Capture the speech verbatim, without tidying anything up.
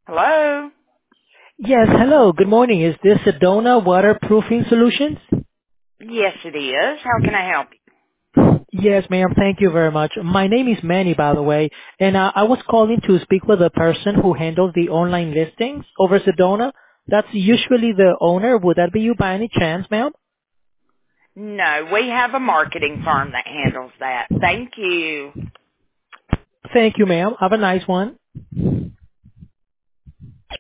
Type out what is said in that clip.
Hello? Yes, hello. Good morning. Is this Sedona Waterproofing Solutions? Yes, it is. How can I help Yes, ma'am. Thank you very much. My name is Manny, by the way, and uh, I was calling to speak with the person who handles the online listings over Sedona. That's usually the owner. Would that be you by any chance, ma'am? you? No, we have a marketing firm that handles that. Thank you. Thank you, ma'am. Have a nice one.